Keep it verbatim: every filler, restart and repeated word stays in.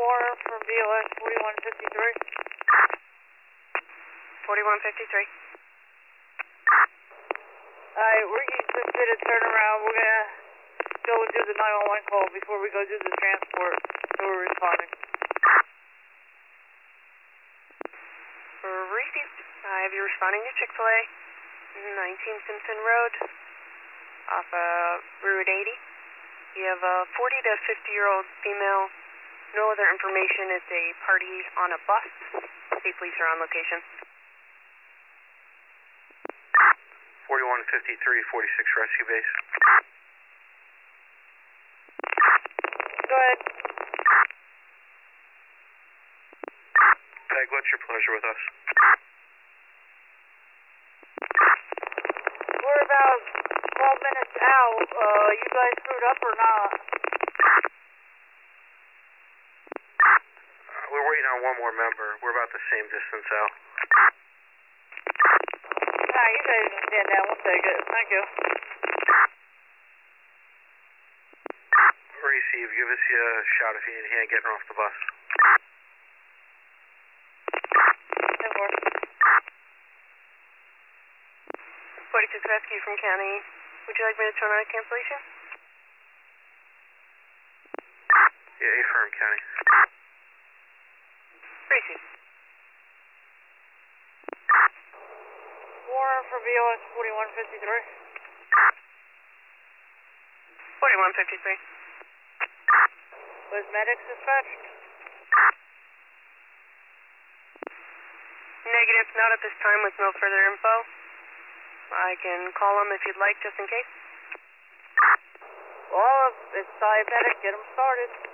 Warren from B O S forty-one fifty-three. forty-one fifty-three. Alright, we just did a turnaround. We're gonna go and do the nine one one call before we go do the transport. So we're responding. Received. I have you responding to Chick-fil-A, nineteen Simpson Road, off of Route eighty. You have a forty to fifty year old female. No other information. It's a party on a bus. State police are on location. forty-one fifty-three, forty-six Rescue Base. Go ahead. Peg, what's your pleasure with us? We're about twelve minutes out. Uh, you guys screwed up or not? Uh, we're waiting on one more member. We're about the same distance out. Nah, you guys can stand down. We'll take it. Thank you. Receive. Give us a shout if you need a hand getting her off the bus. ten more. forty-six Rescue from County. Would you like me to turn on a cancellation? Yeah, affirm, County. Receive. Warren from B O S forty-one fifty-three. forty-one fifty-three. Was medics dispatched? Negative, not at this time with no further info. I can call them if you'd like, just in case. Well, if it's diabetic, get them started.